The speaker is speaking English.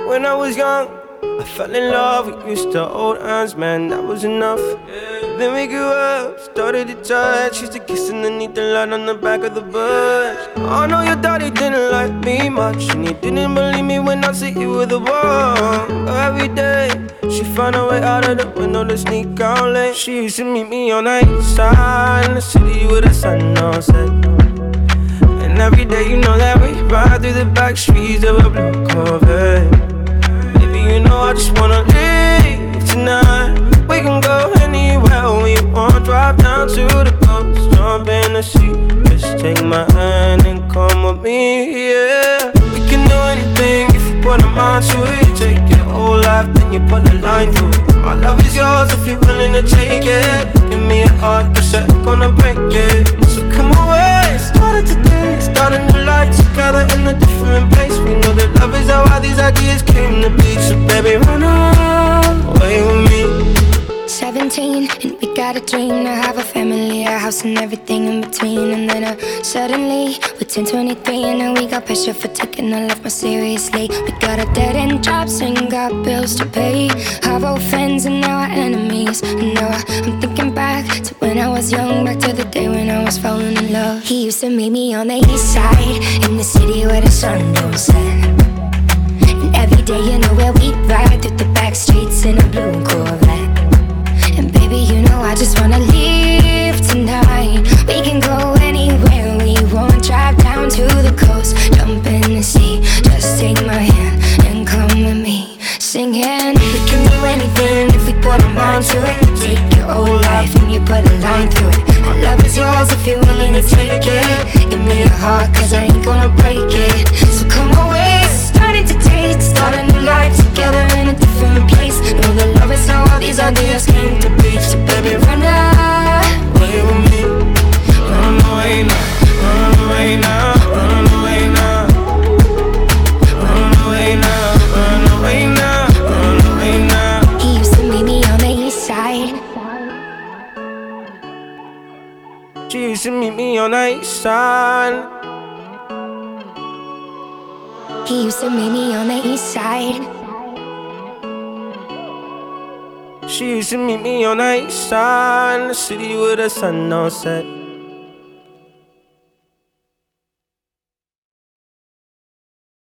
when I was young, I fell in love, we used to hold hands, man, that was enough. Then we grew up, started to touch, used to kiss underneath the light on the back of the bus. I know your daddy didn't like me much, and he didn't believe me when I said you were the one. Every day, she found a way out of the window to sneak out late. She used to meet me on the east side, in the city with the sun on set. And every day you know that we ride through the back streets of a blue Corvette. Baby, you know I just wanna leave tonight. We can go anywhere we want. Drive down to the coast, jump in the sea. Just take my hand and come with me, yeah. We can do anything if you put a mind to it. Take your whole life, then you put a line through it. My love is yours if you're willing to take it. Give me a heart, cause I'm gonna break it. So come away, started today, start a new life together in a different place. We know that love is how all these ideas came to be. So baby, run away with me. 17, and we got a dream to have a family, a house and everything in between. And then suddenly, we're 10, 23, and now we got pressure for taking our life more seriously. We got a dead-end jobs and got bills to pay. Our old friends and now our enemies. And now I'm thinking back to when I was young, back to the day when I was falling in love. He used to meet me on the east side, in the city where the sun don't set. And every day, you know where we ride through the back streets in a blue Corvette. And baby, you know I just wanna leave tonight. We can go anywhere we want. Drive down to the coast, jump in the sea. Just take my hand and come with me, singing. We can do anything if we put our mind to it. Take your whole life and you put a line through it. My love is yours if you're willing to take it. Give me your heart, cause I ain't gonna break it. So come away, starting to taste, start a new life together in a different place. Know that love is how all these ideas came to be. So baby, run away with me. Run away now, run away now, run away now. Run away now, run away now, run away now. He used to meet me on the east side. She used to meet me on the east side. He used to meet me on the east side. She used to meet me on the east side, in the city with the sun on set.